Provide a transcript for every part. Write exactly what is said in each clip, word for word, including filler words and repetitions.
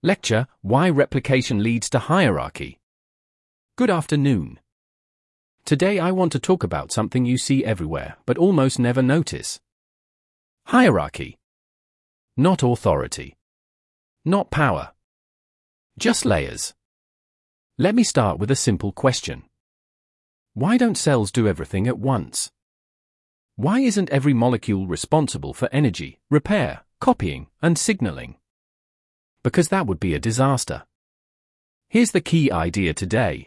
Lecture: Why Replication Leads to Hierarchy. Good afternoon. Today I want to talk about something you see everywhere but almost never notice. Hierarchy. Not authority. Not power. Just layers. Let me start with a simple question. Why don't cells do everything at once? Why isn't every molecule responsible for energy, repair, copying, and signaling? Because that would be a disaster. Here's the key idea today.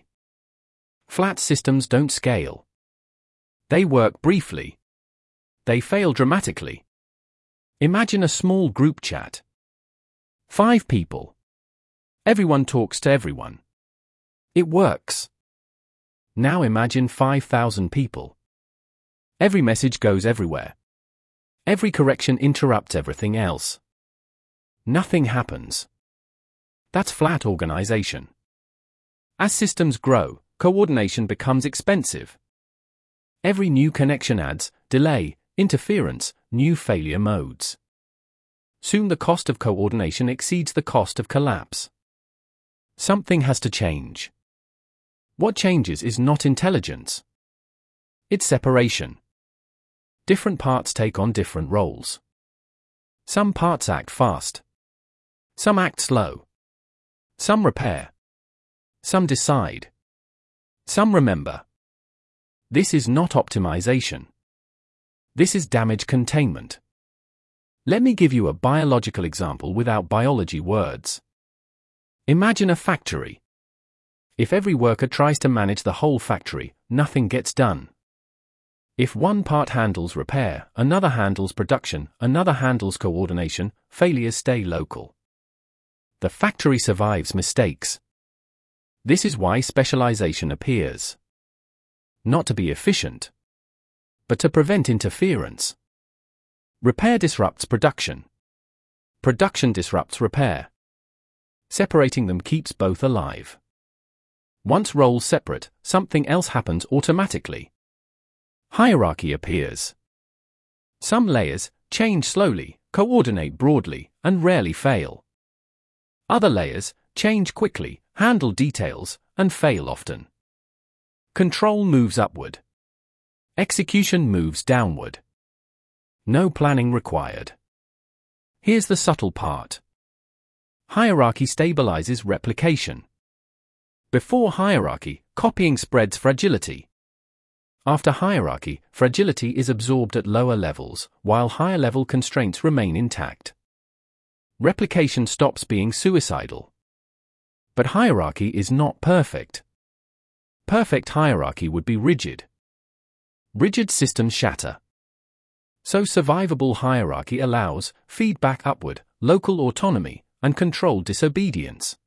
Flat systems don't scale. They work briefly. They fail dramatically. Imagine a small group chat. Five people. Everyone talks to everyone. It works. Now imagine five thousand people. Every message goes everywhere. Every correction interrupts everything else. Nothing happens. That's flat organization. As systems grow, coordination becomes expensive. Every new connection adds delay, interference, new failure modes. Soon the cost of coordination exceeds the cost of collapse. Something has to change. What changes is not intelligence. It's separation. Different parts take on different roles. Some parts act fast. Some act slow. Some repair. Some decide. Some remember. This is not optimization. This is damage containment. Let me give you a biological example without biology words. Imagine a factory. If every worker tries to manage the whole factory, nothing gets done. If one part handles repair, another handles production, another handles coordination, failures stay local. The factory survives mistakes. This is why specialization appears. Not to be efficient, but to prevent interference. Repair disrupts production. Production disrupts repair. Separating them keeps both alive. Once roles separate, something else happens automatically. Hierarchy appears. Some layers change slowly, coordinate broadly, and rarely fail. Other layers change quickly, handle details, and fail often. Control moves upward. Execution moves downward. No planning required. Here's the subtle part. Hierarchy stabilizes replication. Before hierarchy, copying spreads fragility. After hierarchy, fragility is absorbed at lower levels, while higher-level constraints remain intact. Replication stops being suicidal. But hierarchy is not perfect. Perfect hierarchy would be rigid. Rigid systems shatter. So survivable hierarchy allows feedback upward, local autonomy, and controlled disobedience.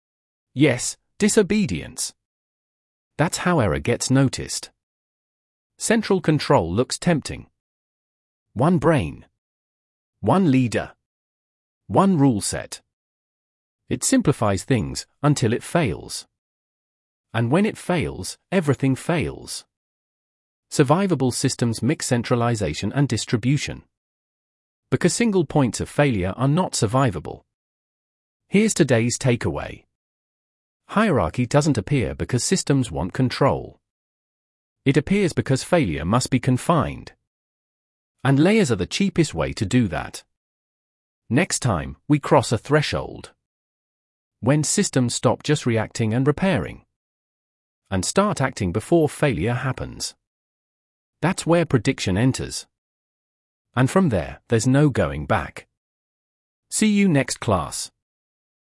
Yes, disobedience. That's how error gets noticed. Central control looks tempting. One brain. One leader. One rule set. It simplifies things until it fails. And when it fails, everything fails. Survivable systems mix centralization and distribution. Because single points of failure are not survivable. Here's today's takeaway. Hierarchy doesn't appear because systems want control. It appears because failure must be confined. And layers are the cheapest way to do that. Next time, we cross a threshold. When systems stop just reacting and repairing. And start acting before failure happens. That's where prediction enters. And from there, there's no going back. See you next class.